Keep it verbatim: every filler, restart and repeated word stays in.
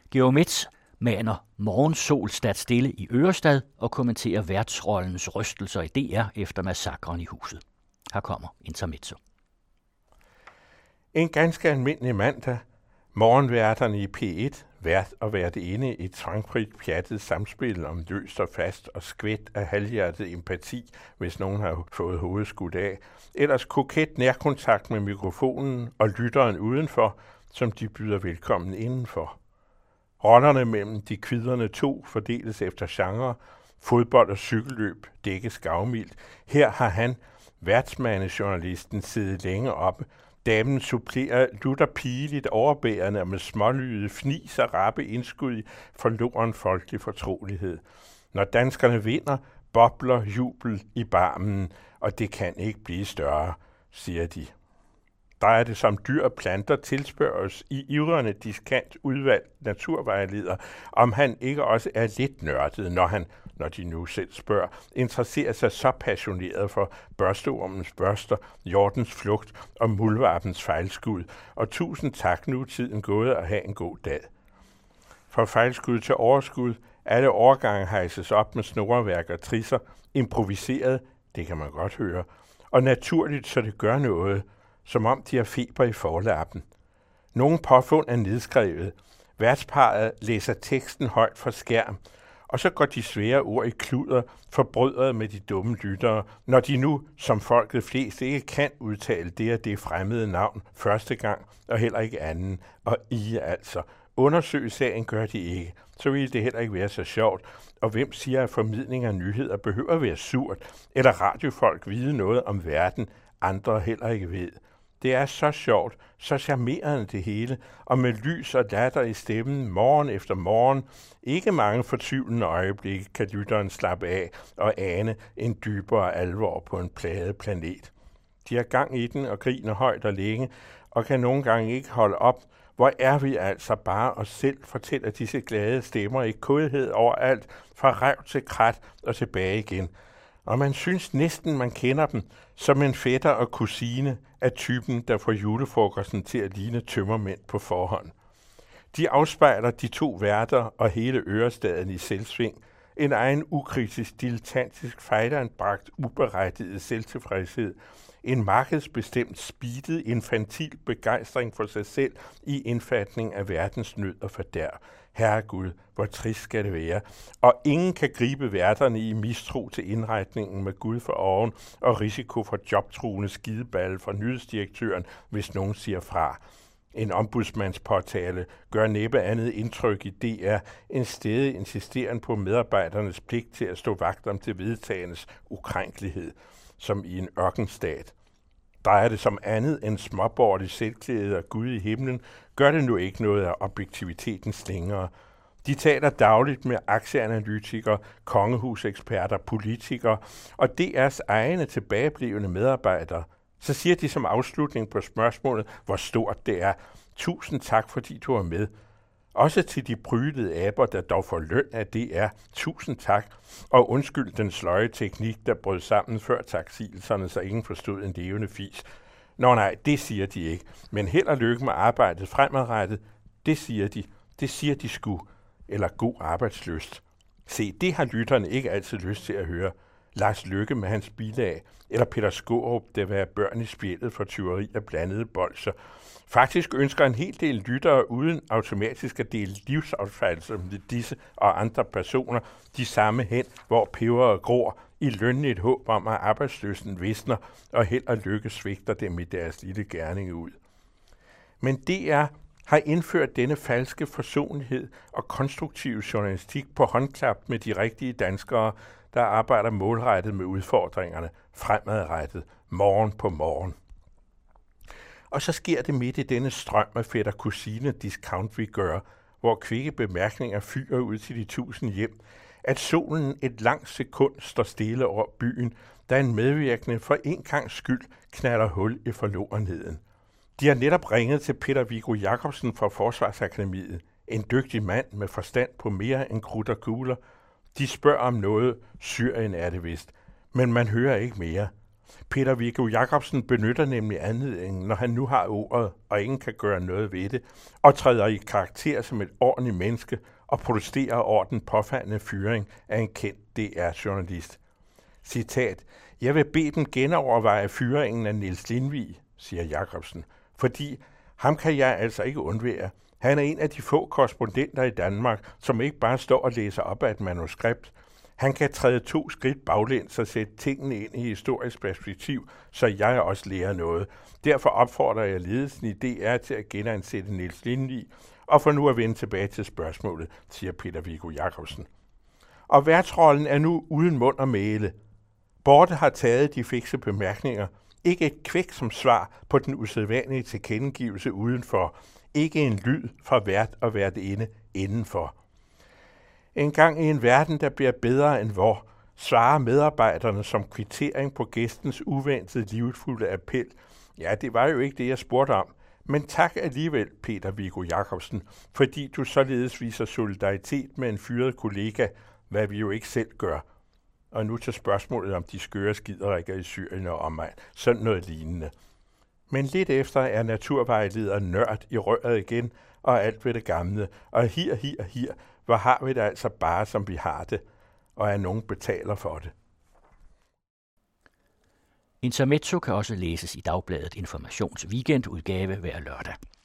Georg Metz maner morgensol stat stille i Ørestad og kommenterer værtsrollens rystelser i D R efter massakren i huset. Her kommer intermezzo. En ganske almindelig mandag. Morgenværterne i P et, vært og værtinde i et tvangfrit pjattet samspil om løst og fast og skvæt af halvhjertet empati, hvis nogen har fået hovedet skudt af. Ellers koket nærkontakt med mikrofonen og lytteren udenfor, som de byder velkommen indenfor. Rollerne mellem de kvidrende to fordeles efter genre. Fodbold og cykelløb dækkes gavmildt. Her har han, værtsmandejournalisten, siddet længe oppe. Damen supplerer lutter pigeligt overbærende og med smålyde fnis og rappe indskud i forloren folkelig fortrolighed. Når danskerne vinder, bobler jubel i barmen, og det kan ikke blive større, siger de. Der er det som dyr og planter tilspørges i ivrende diskant udvalgt naturvejleder, om han ikke også er lidt nørdet, når han, når de nu selv spørger, interesserer sig så passioneret for børsteormens børster, hjortens flugt og muldvarpens fejlskud, og tusind tak, nu tiden gået at have en god dag. Fra fejlskud til overskud, alle overgange hejses op med snoreværk og trisser, improviseret, det kan man godt høre, og naturligt, så det gør noget, som om de har feber i forlappen. Nogle påfund er nedskrevet. Værtsparret læser teksten højt fra skærm, og så går de svære ord i kluder, forbrødret med de dumme lyttere, når de nu, som folket flest, ikke kan udtale det og det fremmede navn første gang, og heller ikke anden, og I altså. Undersøge sagen gør de ikke, så ville det heller ikke være så sjovt, og hvem siger, at formidling af nyheder behøver at være surt, eller radiofolk vide noget om verden, andre heller ikke ved. Det er så sjovt, så charmerende det hele, og med lys og latter i stemmen, morgen efter morgen. Ikke mange fortvivlende øjeblikke kan lytteren slappe af og ane en dybere alvor på en plaget planet. De har gang i den og griner højt og længe, og kan nogle gange ikke holde op. Hvor er vi altså bare os selv, fortæller disse glade stemmer i kodhed overalt, fra rev til krat og tilbage igen. Og man synes næsten, man kender dem som en fætter og kusine af typen, der får julefrokosten til at ligne tømmermænd på forhånd. De afspejler de to værter og hele Ørestaden i selvsving, en egen ukritisk, dilettantisk, fejlanbragt, uberettiget selvtilfredshed, en markedsbestemt, speedet, infantil begejstring for sig selv i indfatning af verdens nød og fordærv. Herregud, hvor trist skal det være. Og ingen kan gribe værterne i mistro til indretningen med Gud for oven og risiko for jobtruende skideballe fra nyhedsdirektøren, hvis nogen siger fra. En ombudsmandspåtale gør næppe andet indtryk i D R end stædig insisteren på medarbejdernes pligt til at stå vagt om til vedtagernes ukrænkelighed, som i en ørkenstat. Drejer det som andet end småborgerlig selvklæde og Gud i himlen, gør det nu ikke noget af objektiviteten længere. De taler dagligt med aktieanalytikere, kongehuseksperter, politikere og D R's egne tilbageblevende medarbejdere. Så siger de som afslutning på spørgsmålet, hvor stort det er. Tusind tak, fordi du var med. Også til de brylede aber, der dog får løn af D R. Tusind tak, og undskyld den sløje teknik, der brød sammen før taksigelserne, så ingen forstod en levende fis. Nå nej, det siger de ikke. Men held og lykke med arbejdet fremadrettet, det siger de. Det siger de sgu. Eller god arbejdslyst. Se, det har lytterne ikke altid lyst til at høre. Lars Løkke med hans bilag, eller Peter Skaarup, der vil have børn i spjældet for tyveri af blandede bolsjer. Faktisk ønsker en hel del lyttere uden automatisk at dele livsopfattelser med disse og andre personer de samme hen, hvor peberet gror, i lønligt håb om, at arbejdsløsen visner, og held og lykke svigter dem i deres lille gerning ud. Men D R har indført denne falske forsonlighed og konstruktive journalistik på håndklap med de rigtige danskere, der arbejder målrettet med udfordringerne, fremadrettet, morgen på morgen. Og så sker det midt i denne strøm af fætter kusine discount vi gør, hvor kvikke bemærkninger fyrer ud til de tusind hjem, at solen et langt sekund står stille over byen, da en medvirkende for en gangs skyld knalder hul i forlorenheden. De har netop ringet til Peter Viggo Jacobsen fra Forsvarsakademiet, en dygtig mand med forstand på mere end krudt og kugler. De spørger om noget, Syrien er det vist, men man hører ikke mere. Peter Viggo Jacobsen benytter nemlig anledningen, når han nu har ordet, og ingen kan gøre noget ved det, og træder i karakter som et ordentligt menneske og protesterer over den påfaldende fyring af en kendt D R-journalist. Citat: Jeg vil bede dem genoverveje fyringen af Niels Lindvig, siger Jacobsen, fordi ham kan jeg altså ikke undvære. Han er en af de få korrespondenter i Danmark, som ikke bare står og læser op af et manuskript. Han kan træde to skridt baglæns og sætte tingene ind i historisk perspektiv, så jeg også lærer noget. Derfor opfordrer jeg ledelsen i D R til at genansætte Niels Lindvig, og for nu at vende tilbage til spørgsmålet, siger Peter Viggo Jacobsen. Og værtsrollen er nu uden mund og mæle. Borte har taget de fikse bemærkninger. Ikke et kvæk som svar på den usædvanlige tilkendegivelse udenfor. Ikke en lyd fra vært og værtinde indenfor. En gang i en verden, der bliver bedre end vor, svarer medarbejderne som kvittering på gæstens uventede livsfulde appel. Ja, det var jo ikke det, jeg spurgte om. Men tak alligevel, Peter Viggo Jacobsen, fordi du således viser solidaritet med en fyret kollega, hvad vi jo ikke selv gør. Og nu til spørgsmålet om de skøre skiderikker i Syrien og omegn. Sådan noget lignende. Men lidt efter er naturvejleder nørd i røret igen, og alt ved det gamle. Og her, her, her, hvor har vi det altså bare, som vi har det, og at nogen betaler for det. Intermezzo kan også læses i Dagbladet Informations weekendudgave hver lørdag.